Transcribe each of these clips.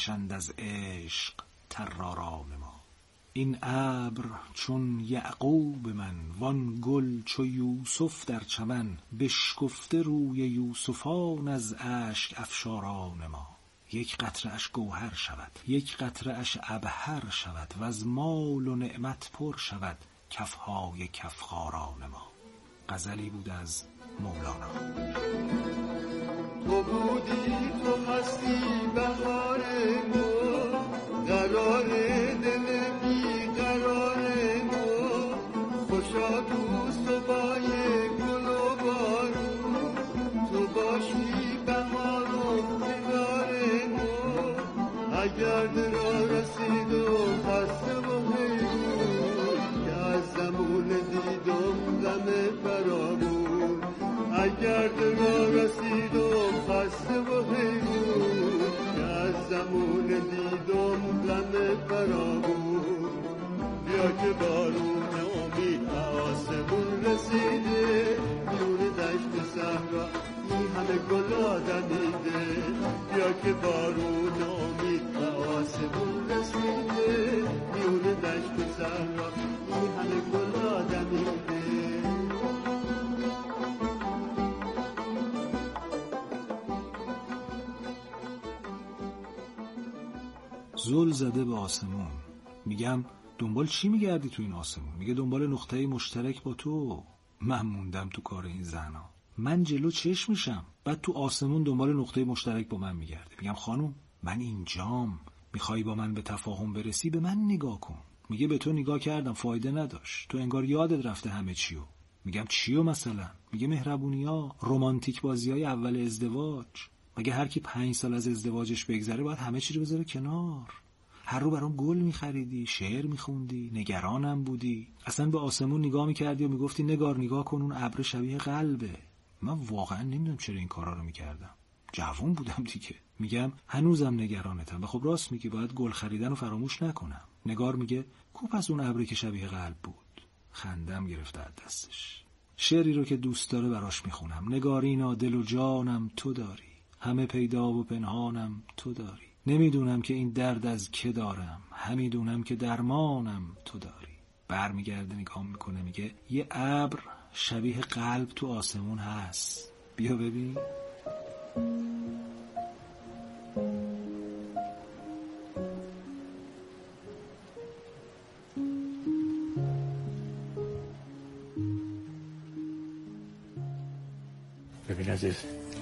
چند از عشق طراران ما. این ابر چون یعقوب من، وان گل چو یوسف در چمن، بشکفته روی یوسفان از اشک افشاران ما. یک قطره اش گوهر شود، یک قطره اش عبهر شود، و از مال و نعمت پر شود کفهای کفخاران ما. غزلی بود از مولانا. تو بودی، تو هستی بهار ما، قرار دل بی قرار ما، خوشا دوست و بای گل و بارون، تو باشی بهار و کنار ما. اگر دل رسید و خسته و حیرون، که از زمون دیدم غم فرامون. اگر دل رسید و خسته و حیرون، که از زمون دیدم غم فرامون. بیا که بارون امید آسمون رسیده، میون دشت صحرا این همه گل آدمیده. بیا که بارون امید آسمون رسیده، میون دشت صحرا این همه گل آدمیده. زل زده به آسمون. میگم دنبال چی میگردی تو این آسمون؟ میگه دنبال نقطه مشترک با تو. من موندم تو کار این زنا. من جلو چشم میشم، بعد تو آسمون دنبال نقطه مشترک با من میگردی. میگم خانوم من اینجام، میخوای با من به تفاهم برسی به من نگاه کن. میگه به تو نگاه کردم فایده نداشت، تو انگار یادت رفته همه چیو. میگم چیو مثلا؟ میگه مهربونی‌ها، رمانتیک بازی‌های اول ازدواج. مگه هر کی 5 سال از ازدواجش بگذره باید همه چی رو بذاره کنار؟ هر رو برام گل می‌خریدی، شعر می‌خوندی، نگرانم بودی، اصلا به آسمون نگاه می‌کردی و میگفتی نگار نگاه کن اون ابر شبیه قلبه. من واقعا نمیدونم چرا این کارا رو می‌کردم. جوان بودم دیگه. میگم هنوزم نگرانتم و خب راست میگی، باید گل خریدن رو فراموش نکنم. نگار میگه کو پس اون ابری که شبیه قلب بود. خندم گرفته از دستش. شعری رو که دوست داره براش میخونم. نگارینا دل و جانم تو داری، همه پیدا و پنهانم تو داری. نمیدونم که این درد از که دارم، همیدونم که درمانم تو داری. برمیگرده نگاه میکنه میگه یه ابر شبیه قلب تو آسمون هست، بیا ببین. ببین عزیز،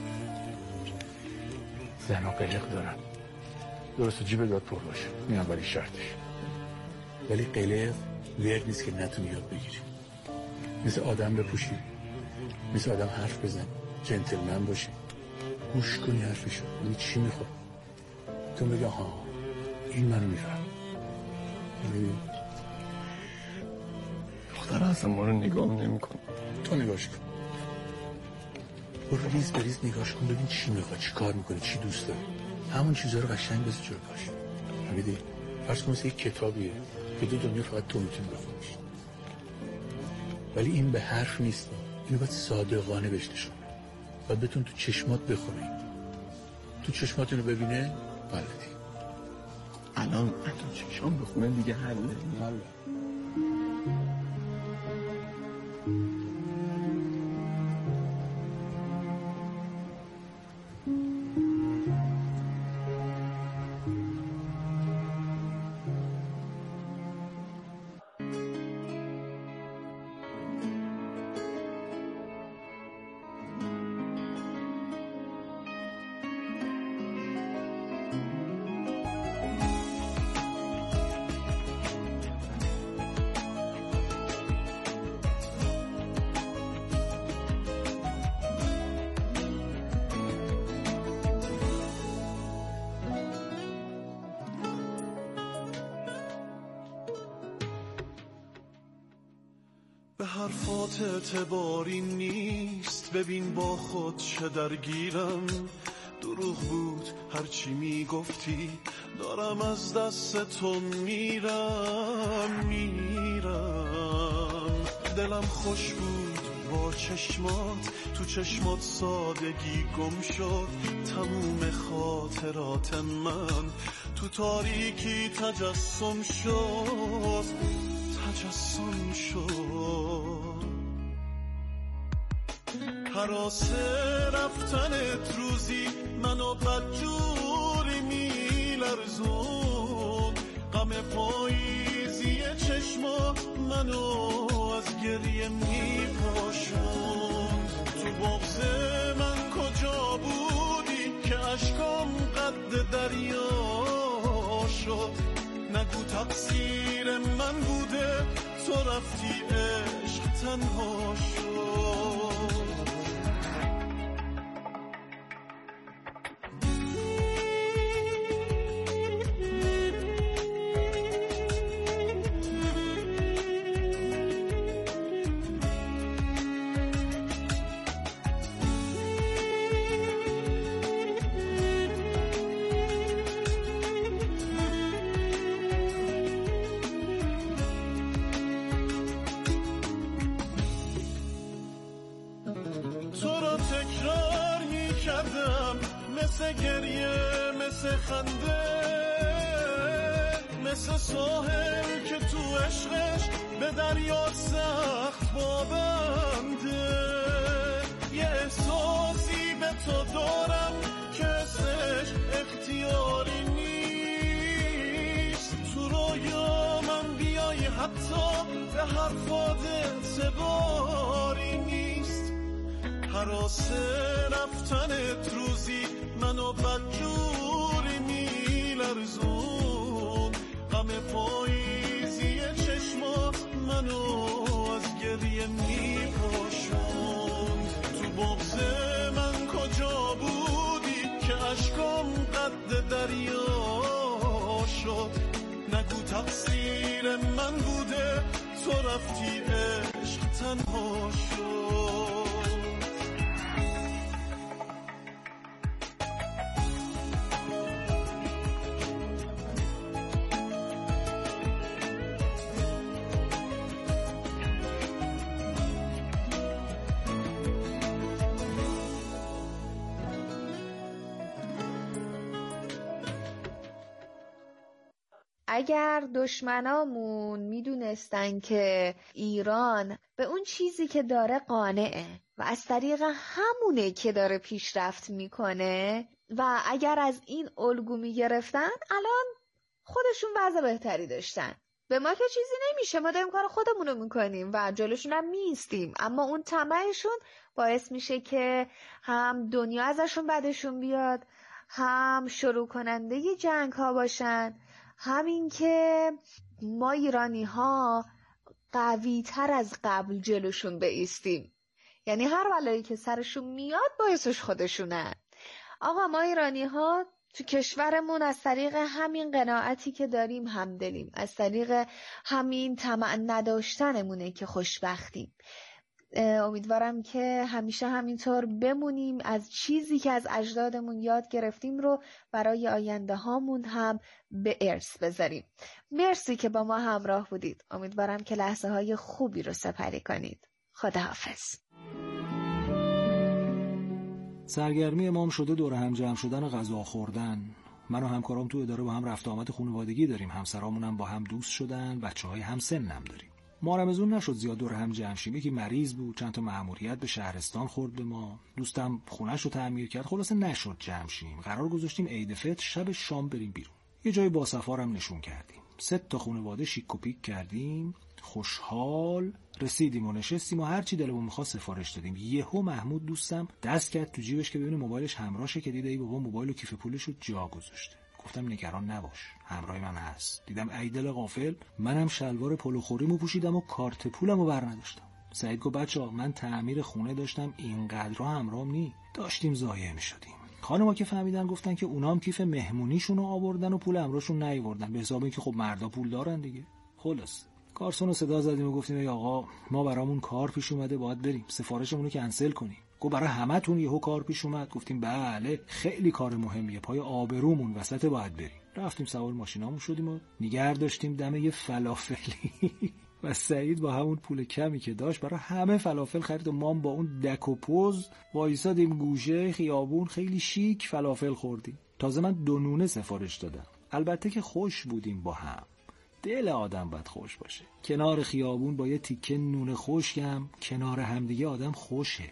زن و قلق دارن، درست جیب داد پر باشه، این اولی شرطش. ولی قلق ورد نیست که نتونی یاد بگیری. مثل آدم بپوشی، مثل آدم حرف بزن، جنتلمن باشی، گوش کنی حرفشو، ببینی چی میخواد، تو بگی ها این منو میفهم. ببین دختر اصلا ما رو نگاه نمی‌کنه، تو نگاش کن، برو ریز به ریز نگاش کن، ببین چی میخواد، چی کار میکنه، چی دوست داره، همون چیزا رو قشنگ بذار جلوی پاش. ببین فرض کن مثل یک کتابیه که دو دنیا فقط تو میتونی بخونیش، ولی این به حرف نیست، اینو باید صادقانه بهش نشون بدی، باید بتون تو چشمات بخونی، تو چشمات اینو ببینه بلدی. الان تو چشام بخونه دیگه حله. به حرفات اعتباری نیست، ببین با خود چه درگیرم. دروغ بود هرچی میگفتی، دارم از دست تو میرم. دلم خوش بود با چشمات، تو چشمات سادگی گم شد تموم خاطرات من، تو تاریکی تجسم شد. هراسه رفتنت روزی منو بدجوری میلرزون، غم پاییزی چشما منو از گریه میپاشون. تو بغض من کجا بودی که اشکام قد دریا شد؟ نگو تقصیر من بوده تو رفتی عشق تنها شد. مثل گریه مثل خنده، مثل ساحل که تو عشقش به دریا سخت پابنده. یه احساسی به تو دارم که اسمش اختیاری نیست، تو رویا من بیای حتی به حرفات اعتباری نیست. هراسه رفتنت روزی منو بدجوری میلرزون، غم پاییزی چشمات منو از گریه میپاشون. تو بغض من کجا بودی که اشکام قد دریا شد؟ نگو تقصیر من بوده تو رفتی عشق تنها شد. اگر دشمنامون میدونستن که ایران به اون چیزی که داره قانعه و از طریق همونه که داره پیشرفت میکنه و اگر از این الگو میگرفتن الان خودشون وضع بهتری داشتن. به ما که چیزی نمیشه، ما داریم کار خودمونو میکنیم و جلوشون هم میستیم، اما اون طمعشون باعث میشه که هم دنیا ازشون بدشون بیاد، هم شروع کننده جنگ ها باشن، همین که ما ایرانی ها قوی تر از قبل جلوشون بایستیم. یعنی هر بلایی که سرشون میاد باعثش خودشونن. آقا ما ایرانی ها تو کشورمون از طریق همین قناعتی که داریم همدلیم، از طریق همین طمع نداشتنمونه که خوشبختیم. امیدوارم که همیشه همینطور بمونیم، از چیزی که از اجدادمون یاد گرفتیم رو برای آینده هامون هم به ارث بذاریم. مرسی که با ما همراه بودید. امیدوارم که لحظه های خوبی رو سپری کنید. خداحافظ. سرگرمی ما هم شده دور هم جمع شدن و غذا خوردن. من و همکارام تو اداره با هم رفت آمد خانوادگی داریم، همسرامون هم با هم دوست شدن، بچه‌های هم سنم داریم. ما رمضون نشد زیاد دور هم جمع شیم. یکی مریض بود، چند تا مأموریت به شهرستان خورد به ما، دوستم خونه‌ش رو تعمیر کرد، خلاصه نشد جمع شیم. قرار گذاشتیم عید فطر شب شام بریم بیرون. یه جای با سفارم نشون کردیم، 3 تا خانواده شیک و پیک کردیم، خوشحال رسیدیم و نشستیم و هر چی دلمون می‌خواد سفارش دادیم. یهو محمود دوستم دست کرد تو جیبش که ببینه موبایلش همراهشه، که دیده ای بابا موبایل و کیف پولش رو جا گذاشته. گفتم نگران نباش، همراه من هست. دیدم ای دل غافل، منم شلوار پلو خوریمو پوشیدم و کارت پولمو برنداشتم. سعید گفت بچه‌ها من تعمیر خونه داشتم، اینقدر همراهم نی، داشتیم ضایع می‌شدیم. خانم‌ها که فهمیدن گفتن که اونام کیف مهمونیشون رو آوردن و پول امروشون نیاوردن، به حساب اینکه خب مردا پول دارن دیگه. خلاص کارسون رو صدا زدیم و گفتیم ای آقا ما برامون کار پیش اومده، باید بریم، سفارشمون رو کنسل کنیم. گفت برای همتون یهو کار پیش اومد؟ گفتیم بله خیلی کار مهمیه، پای آبرومون وسط، باید بریم. رفتیم سوار ماشینامون شدیم و نگه داشتیم دم یه فلافلی و سعید با همون پول کمی که داشت برای همه فلافل خرید و ما با اون دک و پوز وایسادیم گوشه خیابون، خیلی شیک فلافل خوردیم. تازه من 2 نونه سفارش دادم. البته که خوش بودیم با هم. دل آدم باید خوش باشه. کنار خیابون با یه تیکه نون خشکم کنار همدیگه آدم خوشه.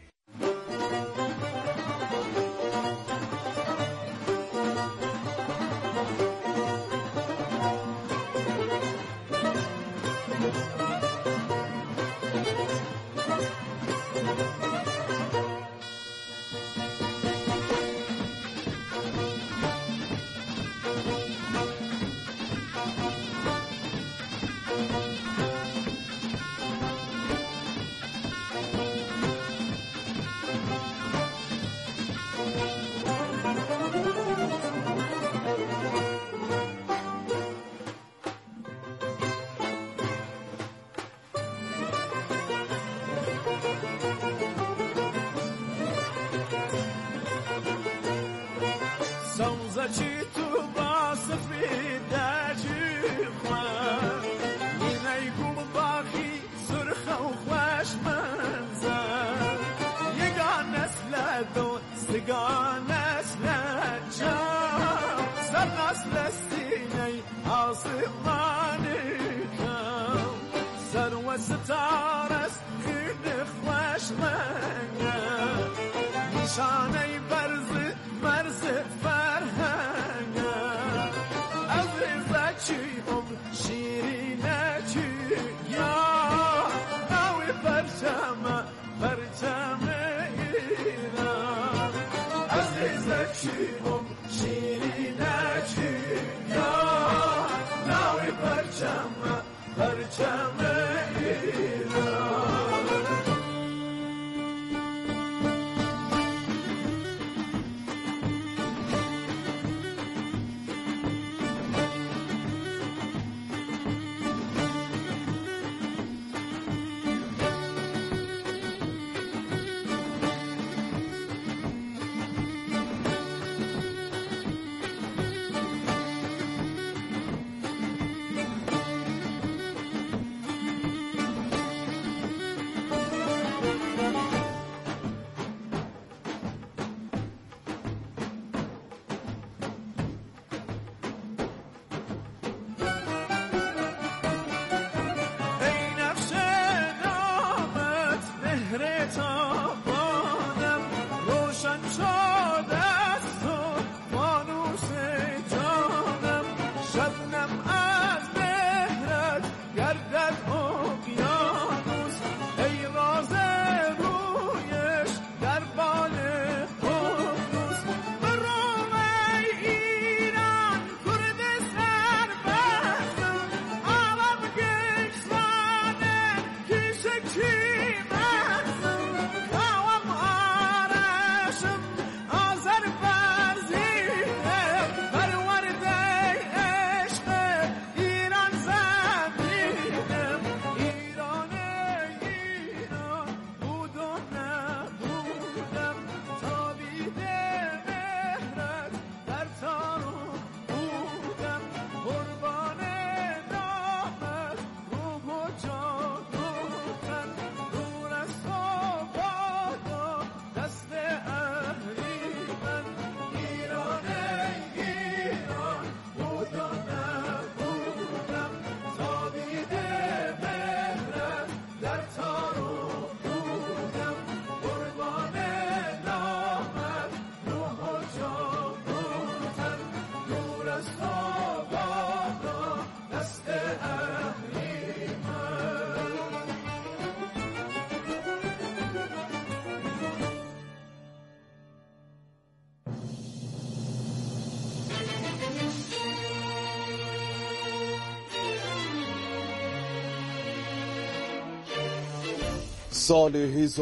سال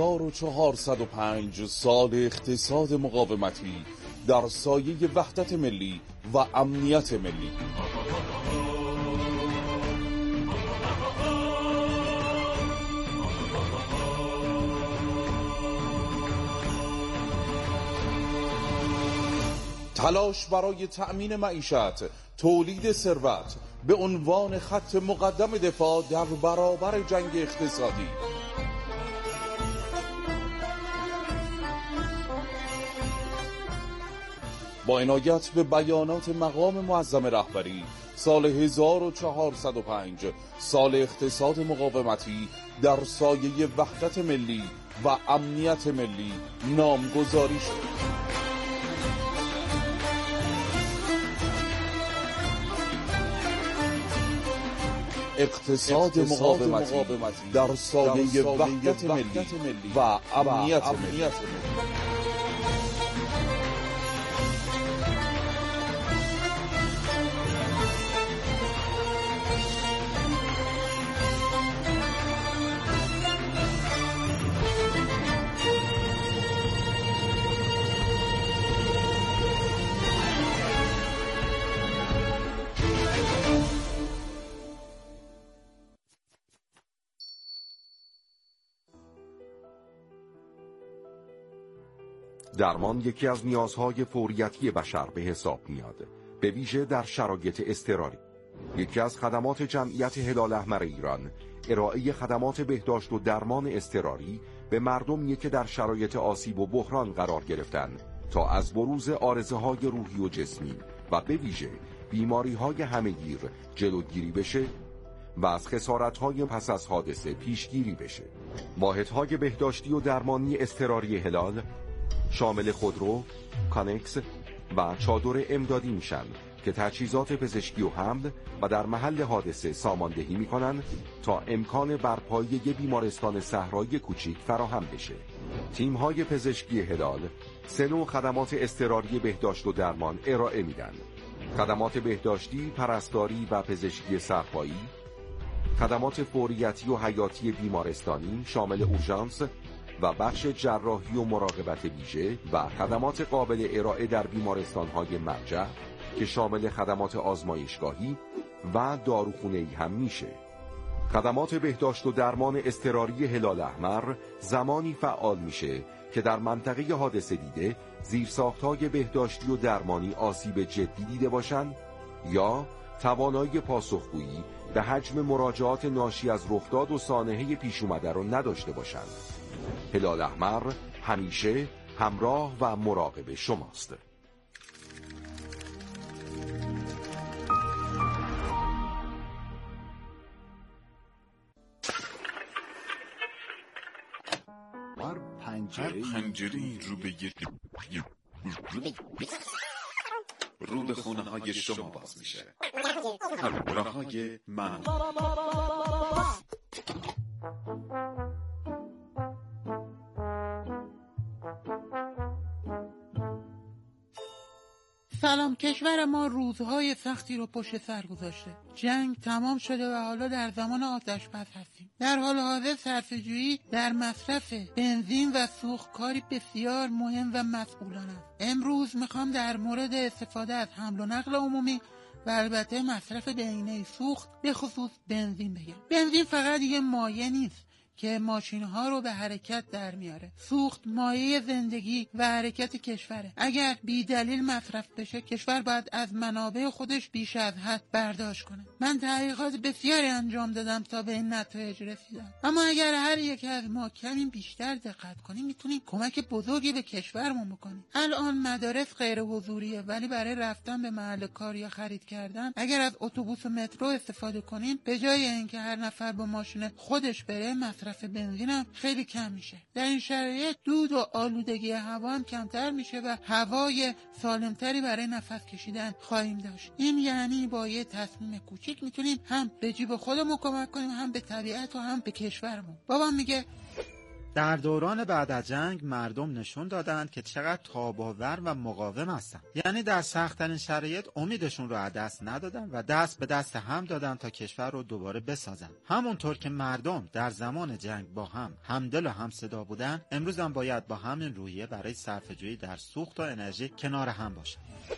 1405 سال اقتصاد مقاومتی در سایه وحدت ملی و امنیت ملی. تلاش برای تأمین معیشت، تولید ثروت به عنوان خط مقدم دفاع در برابر جنگ اقتصادی. با عنایت به بیانات مقام معظم رهبری، سال 1405 سال اقتصاد مقاومتی در سایه وحدت ملی و امنیت ملی نامگذاری شد. اقتصاد مقاومتی در سایه وحدت ملی و امنیت ملی. درمان یکی از نیازهای فوریتی بشر به حساب میاد، به ویژه در شرایط اضطراری. یکی از خدمات جمعیت هلال احمر ایران ارائه خدمات بهداشت و درمان اضطراری به مردمی که در شرایط آسیب و بحران قرار گرفتن تا از بروز عارضه‌های روحی و جسمی و به ویژه بیماری‌های همه‌گیر جلوگیری بشه و از خسارت‌های پس از حادثه پیشگیری بشه. واحدهای بهداشتی و درمانی اضطراری هلال شامل خودرو، کانکس و چادر امدادی میشن که تجهیزات پزشکی و حمل و در محل حادثه ساماندهی میکنن تا امکان برپایی یک بیمارستان صحرایی کوچیک فراهم بشه. تیم‌های پزشکی هلال 3 نوع خدمات اضطراری بهداشت و درمان ارائه میدن: خدمات بهداشتی، پرستاری و پزشکی سرپایی، خدمات فوریتی و حیاتی بیمارستانی شامل اورژانس و بخش جراحی و مراقبت ویژه و خدمات قابل ارائه در بیمارستان‌های مرجع که شامل خدمات آزمایشگاهی و داروخانه‌ای هم میشه. خدمات بهداشت و درمان اضطراری هلال احمر زمانی فعال میشه که در منطقه حادثه دیده زیرساخت‌های بهداشتی و درمانی آسیب جدی دیده باشند یا توانایی پاسخگویی به حجم مراجعات ناشی از رخداد و سانحه پیش اومده رو نداشته باشند. هلال احمر همیشه همراه و مراقب شماست. هر پنجره‌ای رو به خونه‌های شما باز میشه. همراه‌های من. سلام. کشور ما روزهای سختی رو پشت سر گذاشته. جنگ تمام شده و حالا در زمان آتش بس هستیم. در حال حاضر صرفه‌جویی در مصرف بنزین و سوخت کاری بسیار مهم و مسئولانه است. امروز میخوام در مورد استفاده از حمل و نقل عمومی و البته مصرف بهینه سوخت به خصوص بنزین بگم. بنزین فقط یه مایه نیست که ماشین‌ها رو به حرکت در میاره. سوخت مایه زندگی و حرکت کشوره. اگر بی دلیل مصرف بشه کشور باید از منابع خودش بیش از حد برداشت کنه. من تحقیقات بسیاری انجام دادم تا به این نتایج رسیدم. اما اگر هر یک از ما کمی بیشتر دقت کنیم میتونیم کمک بزرگی به کشورمون بکنیم. الان مدارس غیر حضوریه ولی برای رفتن به محل کار یا خرید کردن اگر از اتوبوس و مترو استفاده کنیم به جای اینکه هر نفر با ماشین خودش بره مصرف بنزین هم خیلی کم میشه. در این شرایط دود و آلودگی هوا هم کمتر میشه و هوای سالمتری برای نفس کشیدن خواهیم داشت. این یعنی با یه تصمیم کوچیک میتونیم هم به جیب خودمون کمک کنیم هم به طبیعت و هم به کشورمون. بابام میگه در دوران بعد از جنگ مردم نشون دادند که چقدر تاب‌آور و مقاوم هستند. یعنی در سخت‌ترین شرایط امیدشون رو از دست ندادن و دست به دست هم دادن تا کشور رو دوباره بسازن. همونطور که مردم در زمان جنگ با هم همدل و همصدا بودن، امروز هم باید با همین روحیه برای صرفه‌جویی در سوخت و انرژی کنار هم باشن.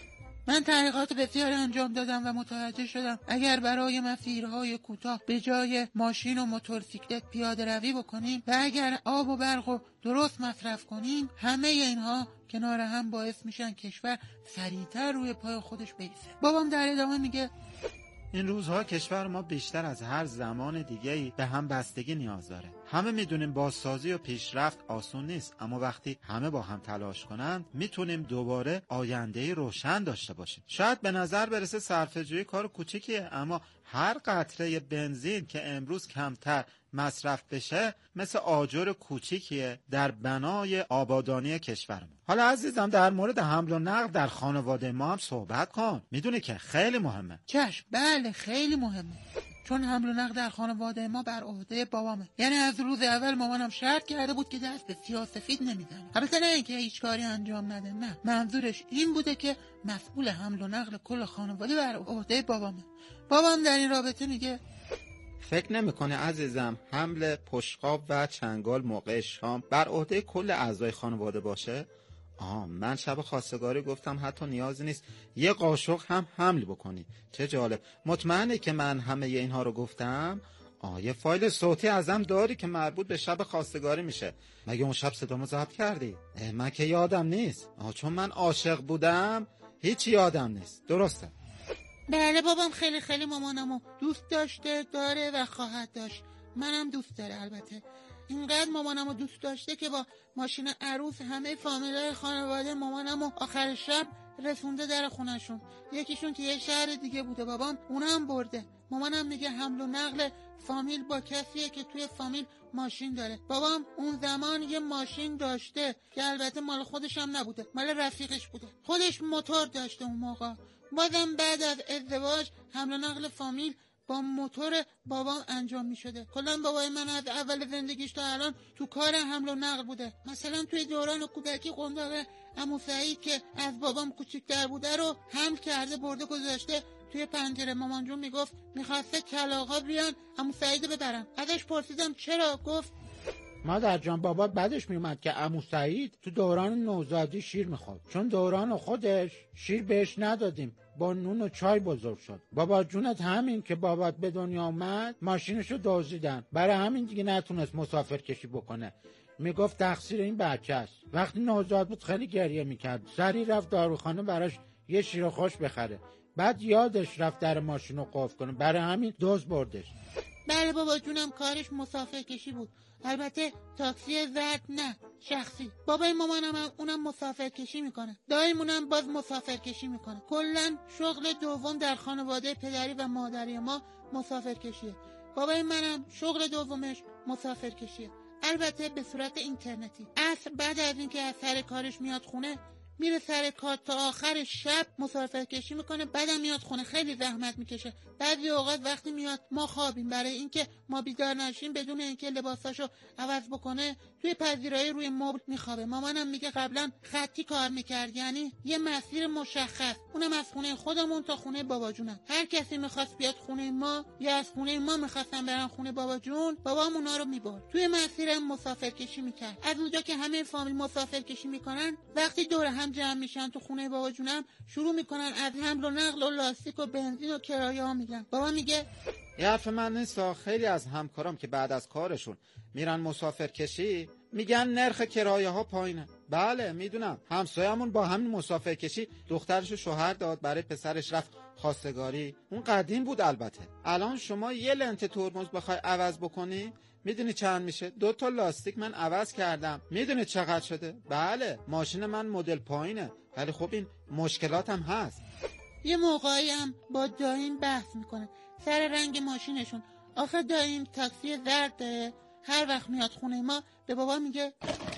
من تحقیقات بسیاری انجام دادم و متوجه شدم اگر برای مسیرهای کوتاه به جای ماشین و موتورسیکلت پیاده روی بکنیم و اگر آب و برق رو درست مصرف کنیم، همه اینها کنار هم باعث میشن کشور سریعتر روی پای خودش بیسته. بابام در ادامه میگه این روزها کشور ما بیشتر از هر زمان دیگه‌ای به هم بستگی نیاز داره. همه میدونیم بازسازی و پیشرفت آسون نیست، اما وقتی همه با هم تلاش کنند میتونیم دوباره آینده‌ای روشن داشته باشیم. شاید به نظر برسه صرفه‌جویی کار کوچیکیه، اما هر قطره بنزین که امروز کمتر مصرف بشه مثل آجر کوچیکیه در بنای آبادانی کشورمون. حالا عزیزم در مورد حمل و نقل در خانواده ما هم صحبت کن. میدونی که خیلی مهمه. چشم، بله خیلی مهمه، چون حمل و نقل در خانواده ما بر عهده بابامه. یعنی از روز اول مامانم شرط کرده بود که دست به سیاه‌سفید نمیزنه. البته نه اینکه هیچ کاری انجام نده، نه، منظورش این بوده که مسئول حمل و نقل کل خانواده بر عهده بابامه. بابام در این رابطه میگه فکر نمی‌کنه عزیزم حمل پشقاب و چنگال موقع شام بر عهده کل اعضای خانواده باشه؟ من شب خواستگاری گفتم حتی نیازی نیست یه قاشق هم حمل بکنی. چه جالب. مطمئنه که من همه اینها رو گفتم؟ یه فایل صوتی ازم داری که مربوط به شب خواستگاری میشه. مگه اون شب صدامو ضبط کردی؟ من که یادم نیست. چون من عاشق بودم هیچ یادم نیست. درسته؟ بله، بابام خیلی خیلی مامانمو دوست داشته، داره و خواهد داشت. منم دوست داره. البته اینقدر مامانمو دوست داشته که با ماشین عروس همه فامیلای خانواده مامانمو آخر شب رسونده در خونشون. یکیشون که یه شهر دیگه بوده، بابام اونم برده. مامانم میگه حمل و نقل فامیل با کسیه که توی فامیل ماشین داره. بابام اون زمان یه ماشین داشته که البته مال خودش هم نبوده، مال رفیقش بوده. خودش موتور داشته اون موقع. بازم بعد از ازدواج حمل و نقل فامیل با موتور بابام انجام می شده. کلا بابای من از اول زندگیش تا الان تو کار حمل و نقل بوده. مثلا توی دوران کودکی قنداق عمو سعید که از بابام کوچیک‌تر بوده رو حمل کرده برده گذاشته توی پنجره. مامان جون میگفت میخواسته کلاغا بیان عمو سعیدو ببرن. ازش پرسیدم چرا؟ گفت مادر جان بابا بعدش میومد که عمو سعید تو دوران نوزادی شیر میخورد، چون دوران خودش شیر بهش ندادیم، با نون و چای بزرگ شد. بابا جونت همین که بابات به دنیا اومد ماشینشو دزدیدن، برای همین دیگه نتونست مسافر کشی بکنه. میگفت تقصیر این بچه است. وقتی نوزاد بود خیلی گریه میکرد، سریع رفت داروخانه براش یه شیر خوش بخره. بعد یادش رفت در ماشینو قفل کنه، برای همین دزد بردش. بله بابا جونم کارش مسافر کشی بود. البته تاکسی زرد نه، شخصی. بابای مامانم هم اونم مسافر کشی میکنه. دایمونم باز مسافر کشی میکنه. کلا شغل دوم در خانواده پدری و مادری ما مسافر کشیه. بابای منم شغل دومش مسافر کشیه. البته به صورت اینترنتی. عصر بعد از اینکه از سر کارش میاد خونه میره سر کار تا آخر شب مسافر کشی میکنه، بعدم میاد خونه. خیلی زحمت میکشه. بعضی اوقات وقتی میاد ما خوابیم، برای اینکه ما بیدار نشیم بدون اینکه لباساشو عوض بکنه توی پذیرایی روی مبل میخوابه. مامانم میگه قبلا خطی کار میکرد، یعنی یه مسیر مشخص، اونم از خونه خودمون تا خونه بابا جونم. هر کسی میخواست بیاد خونه ما یا از خونه ما میخواستن برن خونه بابا جون، بابام اونا رو میبرد. توی مسیرم مسافر کشی میکرد. از اونجا که همه فامیل مسافر کشی میکنن، وقتی دور هم جمع میشن تو خونه بابا جونم شروع میکنن از حمل و نقل و لاستیک و بنزین و کرایه ها میگن. بابا میگه یه حرف من نیست. خیلی از همکارام که بعد از کارشون میرن مسافر کشی میگن نرخ کرایه ها پایینه. بله میدونم، همسایه‌مون با همین مسافر کشی دخترشو شوهر داد، برای پسرش رفت خواستگاری. اون قدیم بود. البته الان شما یه لنت ترمز بخوای عوض بکنی میدونی چند میشه؟ 2 تا لاستیک من عوض کردم. میدونی چقدر شده؟ بله ماشین من مدل پایینه، ولی خب این مشکلات هم هست. یه موقعی هم با دایم بحث میکنه سر رنگ ماشینشون. آخه دایم تاکسی زرد داره، هر وقت میاد خونه ما به بابا میگه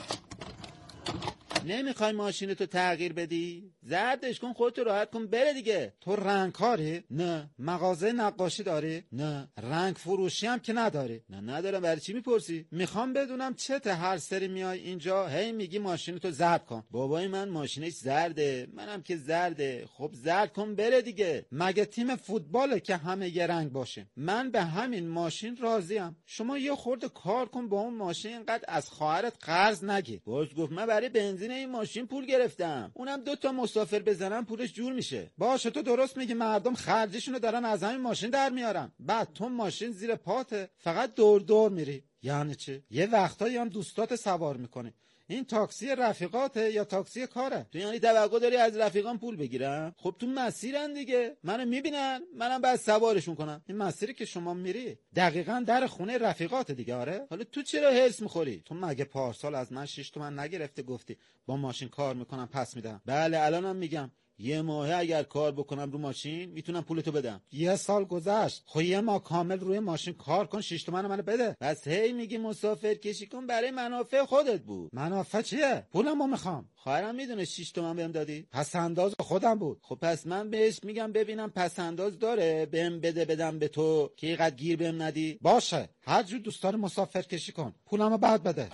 نمیخوای ماشینتو تغییر بدی؟ زردش کن، خودتو راحت کن، بره دیگه. تو رنگکاری؟ نه. مغازه نقاشی داری؟ نه. رنگ فروشی هم که نداری؟ نه ندارم. برای چی میپرسی؟ میخوام بدونم چته هر سری میای اینجا هی میگی ماشینتو زرد کن. بابای من ماشینش زرده، منم که زرده. خب زرد کن بره دیگه. مگه تیم فوتباله که همه یه رنگ باشه؟ من به همین ماشین راضیم. شما یه خورده کار کن با اون ماشین، اینقدر از خواهرت قرض نگیر. باز گفت من برای بنزین این ماشین پول گرفتم، اونم 2 مسافر بزنم پولش جور میشه. باشه تو درست میگی، مردم خرجشونو دارن از همین ماشین در میارن، بعد تو ماشین زیر پاته فقط دور دور میری. یعنی چه؟ یه وقتایی هم دوستات سوار میکنی. این تاکسی رفیقاته یا تاکسی کاره؟ تو یعنی توقع داری از رفیقان پول بگیرم؟ خب تو مسیرن دیگه، منو میبینن، منم بعد سوارشون کنم. این مسیری که شما میری دقیقاً در خونه رفیقات دیگه. آره حالا تو چرا هرس میخوری؟ تو مگه پارسال از من 6 تومن نگرفته گفتی با ماشین کار میکنم پس میدم؟ بله الانم میگم یه ماه اگر کار بکنم رو ماشین میتونم پولتو بدم. 1 سال گذشت، خب 1 ماه کامل روی ماشین کار کن، 6 تومن منو بده. بس هی میگی مسافر کشی کن برای منافع خودت بود. منافع چیه؟ پولمو میخوام. خواهرم میدونه 6 تومن بهم دادی، پس انداز خودم بود. خب پس من بهش میگم ببینم پس انداز داره بهم بده بدم به تو که اینقدر گیر بهم ندی. باشه هر جور دوست داری مسافر کشی کن، پولمو بعد بده.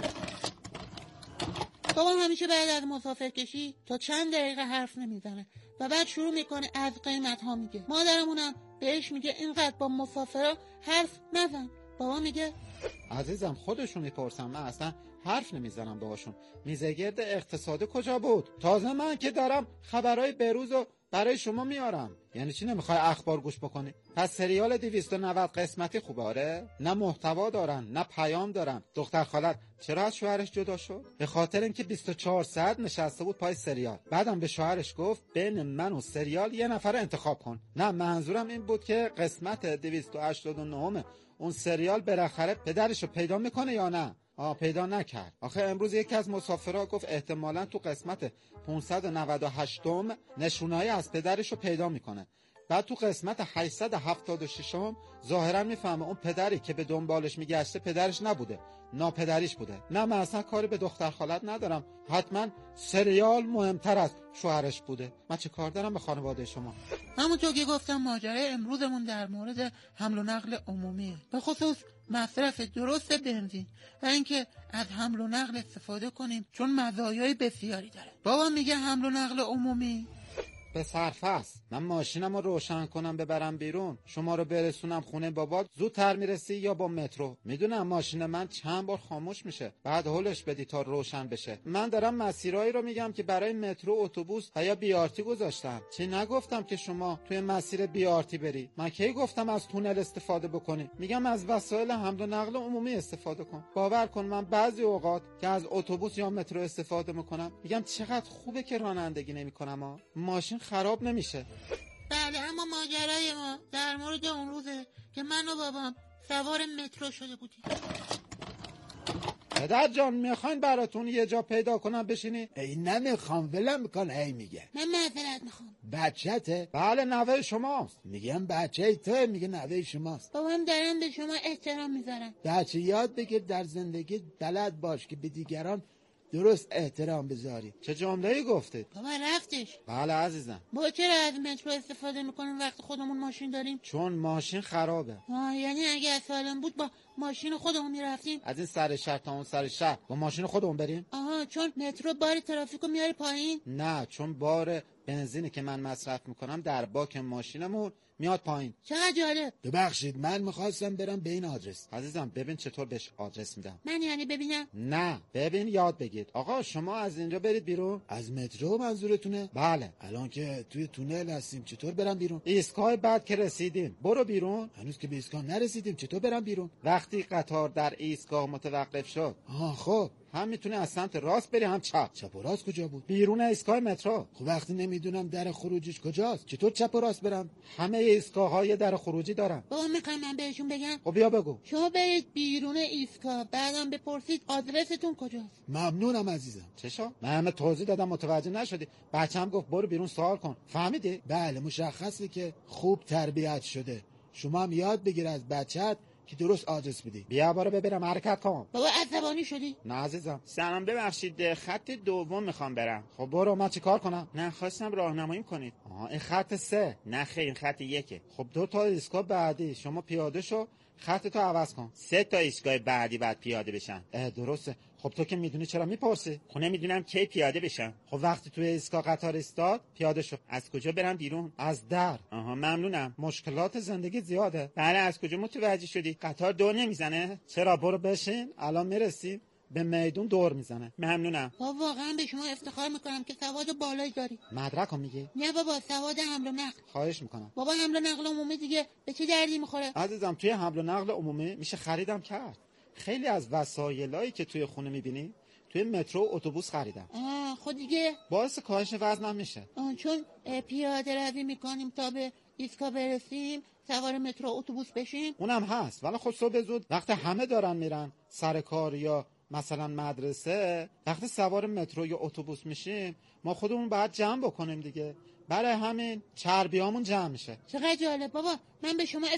بابا همیشه بعد از مسافر کشی تا چند دقیقه حرف نمیزنه و بعد شروع میکنه از قیمت ها میگه. مادرمونم بهش میگه اینقدر با مسافرها حرف نزن. بابا میگه عزیزم خودشون میپرسن، من اصلا حرف نمیزنم باهاشون. میزگرد اقتصادی کجا بود؟ تازه من که دارم خبرهای بروزو برای شما میارم. یعنی چی نمیخوای اخبار گوش بکنی؟ پس سریال 290 قسمتی خوبه آره؟ نه محتوا دارن نه پیام دارن. دختر خالت چرا از شوهرش جدا شد؟ به خاطر اینکه 24 ساعت نشسته بود پای سریال. بعدم به شوهرش گفت بین من و سریال یه نفر انتخاب کن. نه منظورم این بود که قسمت 289 اون سریال بالاخره پدرشو پیدا میکنه یا نه؟ پیدا نکرد. آخه امروز یکی از مسافرها گفت احتمالاً تو قسمت 598م نشونایی از پدرشو پیدا میکنه. بعد تو قسمت 876م ظاهرا میفهمه اون پدری که به دنبالش میگشته پدرش نبوده، ناپدریش بوده. نه من اصلا کاری به دختر خالت ندارم، حتما سریال مهمتر از شوهرش بوده. من چه کار دارم به خانواده شما؟ همونطور که گفتم ماجرای امروزمون در مورد حمل و نقل عمومیه، به خصوص مصرف درست بنزین و اینکه از حمل و نقل استفاده کنیم چون مزایای بسیاری داره. بابا میگه حمل و نقل عمومی به صرفه است. من ماشینم رو روشن کنم ببرم بیرون، شما رو برسونم خونه بابات، زودتر میرسی یا با مترو؟ میدونم ماشین من چند بار خاموش میشه، بعد هولش بدی تا روشن بشه. من دارم مسیرایی رو میگم که برای مترو، اتوبوس و یا بیارتی گذاشتم. چی نگفتم که شما توی مسیر بیارتی بری؟ من کی گفتم از تونل استفاده بکنی؟ میگم از وسایل حمل و نقل عمومی استفاده کن. باور کن من بعضی اوقات که از اتوبوس یا مترو استفاده میکنم میگم چقدر خوبه که رانندگی نمیکنم. ماشین خراب نمیشه. بله اما ماجرای ما در مورد اون روزه که من و بابام سوار مترو شده بودیم. پدر جان میخواین براتون یه جا پیدا کنم بشینی؟ ای نمیخوام ولم میکن. ای میگه من معذرت میخوام. بچته؟ بله نوه شماست. میگم بچه تو، میگه نوه شماست. بابام دارن به شما احترام میذارن. بچه یاد بگیر در زندگی بلد باش که به دیگران درست احترام بذاری. چه جمله‌ای گفتید؟ بابا رفتش. بله عزیزم. ما چرا از مترو استفاده میکنیم وقتی خودمون ماشین داریم؟ چون ماشین خرابه. یعنی اگه سالم بود با ماشین خودمون میرفتیم؟ از این سر شهر تا اون سر شهر با ماشین خودمون بریم؟ چون مترو بار ترافیکو میاره پایین؟ نه چون بار بنزینی که من مصرف میکنم در باک ماشینمون میاد پایین. چقدر جالب. ببخشید من میخواستم برم به این آدرس. عزیزم ببین چطور بهش آدرس میدم. من یعنی ببینم؟ نه ببین یاد بگیر. آقا شما از اینجا برید بیرون. از مترو منظورتونه؟ بله. الان که توی تونل هستیم چطور برم بیرون؟ ایستگاه بعد که رسیدیم برو بیرون. هنوز که به ایستگاه نرسیدیم چطور برم بیرون؟ وقتی قطار در ایستگاه متوقف شد خب هم میتونی از سمت راست بری هم چپ. چپ و راست کجا بود؟ بیرون ایستگاه مترو. خب وقتی نمیدونم در خروجیش کجاست چطور چپ و راست برم؟ همه ایستگاه‌های در خروجی دارن. بابا میخوام من بهشون بگم؟ خب بیا بگو. شما برید بیرون ایستگاه بعدم بپرسید آدرستون کجاست. ممنونم عزیزم. چشا؟ من همه توضیح دادم متوجه نشدی. بچه‌م گفت برو بیرون سوال کن. فهمیدی؟ بله مشخصه که خوب تربیت شده. شما هم یاد بگیر از بچت که درست آدرس بدی. بیا برو ببینم حرکت کن. بابا عصبانی شدی؟ نه عزیزم. سلام ببخشید خط دوم میخوام برم. خب برو من چی کار کنم؟ نه خواستم راهنماییم کنید. این خط 3. نه خیر این خط 1. خب 2 تا ایستگاه بعدی شما پیاده شو خطتو عوض کن. 3 تا ایستگاه بعدی بعد پیاده بشن. درسته. خب تو که میدونی چرا میپرسی؟ خب نمیدونم کی پیاده بشم. خب وقتی توی ایستگاه قطار ایستاد پیاده شو. از کجا برم بیرون؟ از در. ممنونم. مشکلات زندگی زیاده. بله از کجا متوجه شدی؟ قطار دور نمیزنه؟ چرا برو بشین الان میرسیم. به میدون دور میزنه. ممنونم. بابا واقعا به شما افتخار میکنم که سواد بالایی داری. مدرک رو میگی؟ نه بابا، سواد حمل و نقل. خواهش میکنم. بابا حمل و نقل عمومی دیگه به چه دردی میخوره؟ عزیزم توی حمل و نقل عمومی میشه خریدم کرد. خیلی از وسایلایی که توی خونه میبینی توی مترو و اتوبوس خریدم. خود دیگه باعث کاهش وزنم میشه. چون پیاده روی میکنیم تا به ایستگاه برسیم، سوار مترو اتوبوس بشیم. اونم هست، ولی خود صبح زود وقت همه دارن میرن سر کار یا مثلا مدرسه، وقتی سوار مترو یا اتوبوس میشیم ما خودمون باید جمع بکنیم دیگه. برای همین چربیامون جمع میشه. چقدر جالب بابا، من به شما